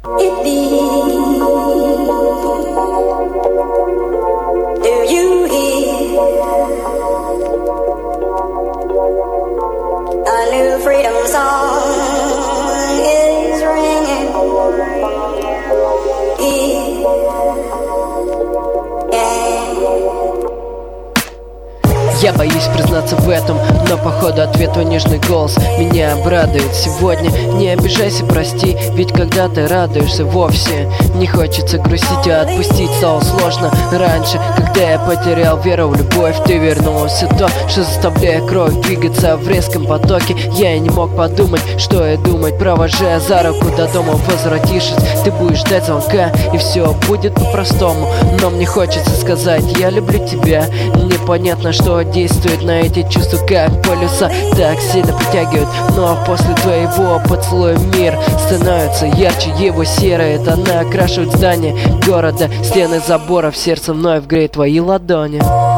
it be? Do you hear a new freedom song is ringing? Я боюсь признаться в этом, но походу ответ твой нежный голос меня обрадует сегодня. Не обижайся, прости, ведь когда ты радуешься вовсе не хочется грустить, а отпустить стало сложно. Раньше, когда я потерял веру в любовь, ты вернулась. Все то, что заставляет кровь двигаться в резком потоке. Я и не мог подумать, что и думать, провожая за руку до дома. Возвратившись, ты будешь ждать звонка, и все будет по-простому. Но мне хочется сказать, я люблю тебя. Непонятно, что действует на эти чувства, как полюса так сильно притягивают. Но после твоего поцелуя мир становится ярче, его серое тона окрашивают здания города, стены заборов, сердце вновь греет твои ладони.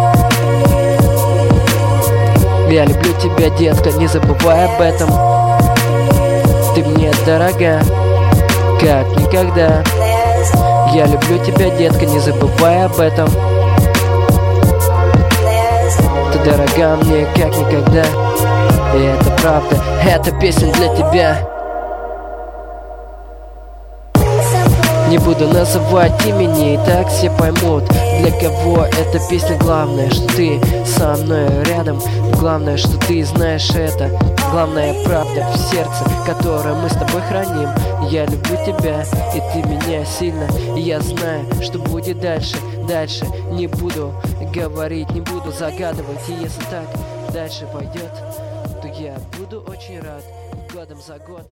Я люблю тебя, детка, не забывай об этом. Ты мне дорога, как никогда. Я люблю тебя, детка, не забывай об этом. Ты дорога мне, как никогда. И это правда, эта песня для тебя. Не буду называть имени, и так все поймут, для кого эта песня. Главное, что ты со мной рядом. Главное, что ты знаешь это. Главная правда в сердце, которое мы с тобой храним. Я люблю тебя, и ты меня сильно. И я знаю, что будет дальше. Дальше не буду говорить, не буду загадывать. И если так дальше пойдет, то я буду очень рад годом за год.